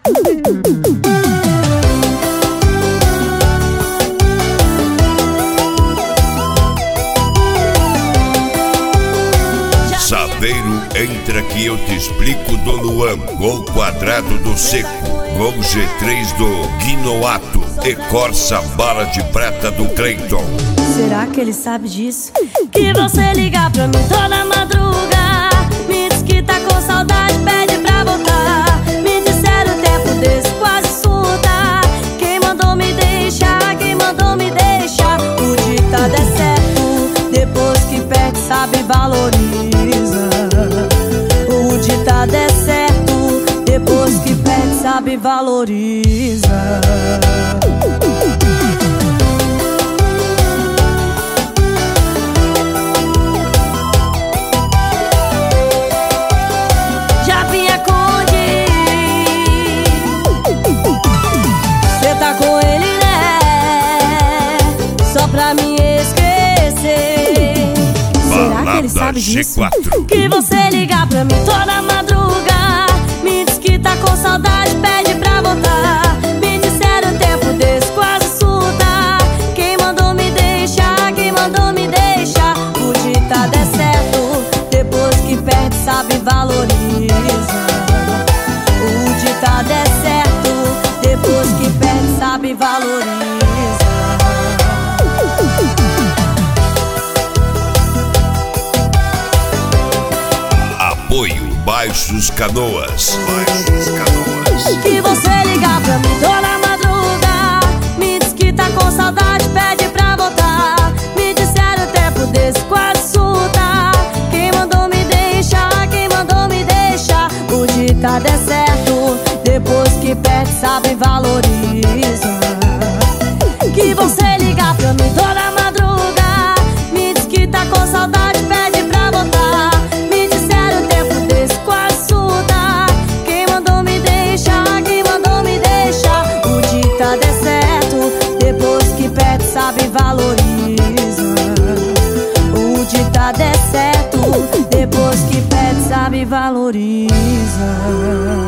Saveiro, entra que eu te explico do Luan. Gol quadrado do Seco, gol G3 do Guinoato e Corsa bala de prata do Cleiton. Será que ele sabe disso? Que você liga pra mim toda madruga, me diz que tá com saudade, pede pra voltar. Me disseram o tempo desse quase surta. Quem mandou me deixar, quem mandou me deixar? O ditado é certo, depois que perde sabe valoriza. O ditado é certo, depois que perde sabe valoriza. Pra me esquecer. Será que ele sabe disso? G4. Que você liga pra mim toda madruga, me diz que tá com saudade, pede pra voltar. Me disseram o tempo desse quase surta. Quem mandou me deixar, quem mandou me deixar? O ditado é certo, depois que perde sabe valoriza. O ditado é certo, depois que perde sabe valoriza. Apoio Baixos Canoas. Baixos Canoas. Que você liga pra mim toda madruga, me diz que tá com saudade, pede pra voltar. Me disseram o tempo desse quase surta. Quem mandou me deixar, quem mandou me deixar? O ditado é certo, depois que perde sabe valoriza. Que você liga pra mim toda madruga, me diz que tá com saudade, pede pra voltar. Me disseram o tempo desse quase surta. Quem mandou me deixar, quem mandou me deixar? O ditado é certo, depois que perde sabe valoriza. O ditado é certo, depois que perde sabe valoriza.